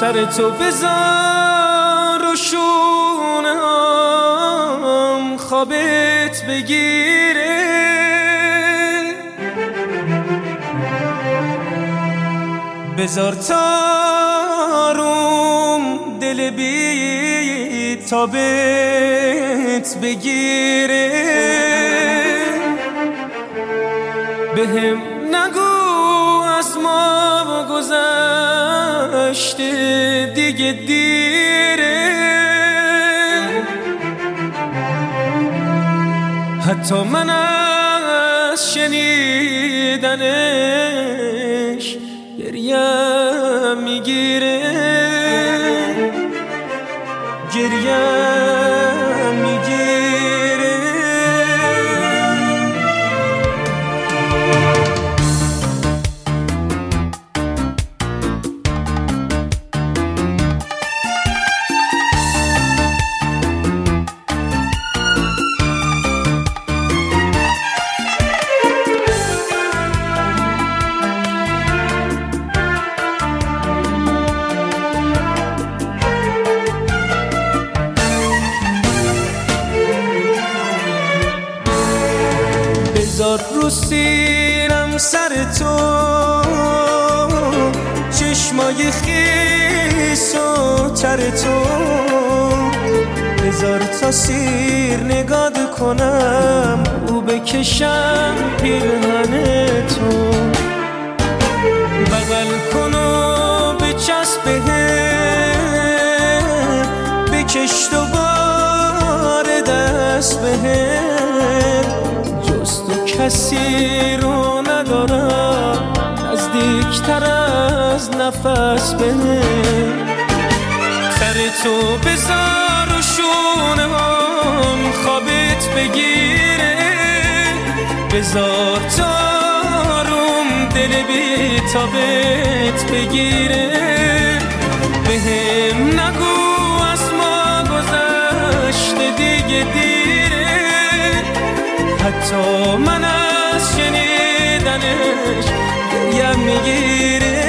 سر تو بذار و شونم خوابت بگیره، بذار تاروم دل بی تابت بگیره، بهم نگو از ما و گذشته دیگه دیره، حتی من از شنیدنش گریم میگیره، گریم میگیره. بذار رو سینم سر تو چشمای خیس و تر تو، بذار تا سیر نگاه کنم او بکشم پیرهن تو، بغل کن و بچسب بهم، بکش دوباره دست بهم، جز تو کسی رو ندارم نزدیکتر از نفس بهم، سر تو بذار و شونم خوابت بگیره، بذار تاروم دل بی تابت بگیره، بهم نگو از ما گذشته دیگه دیره، حتی من از شنیدنش گریم میگیره.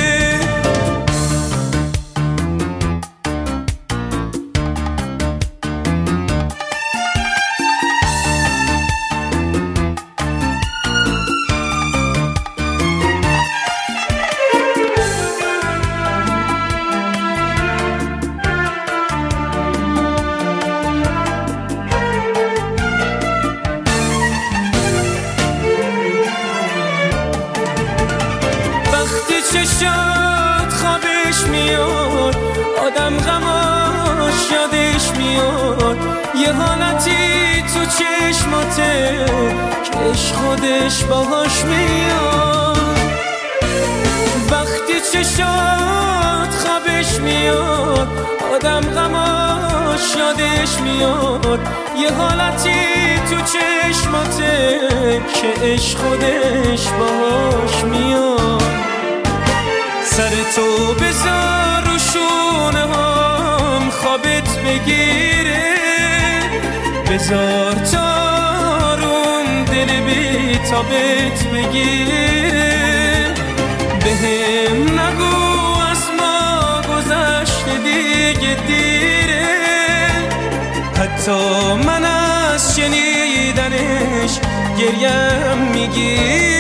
چشات خوابش میاد، آدم غماش یادش میاد، یه حالتی تو چشماته که عشق خودش باهاش میاد، وقتی چشات خوابش میاد، آدم غماش یادش میاد، یه حالتی تو چشماته که عشق خودش باهاش میاد، سر تو بذار و شونم خوابت بگیره، بذار تاروم دل بی تابت بگیره، بهم نگو از ما گذشته دیگه دیره، حتی من از شنیدنش گریم میگیره.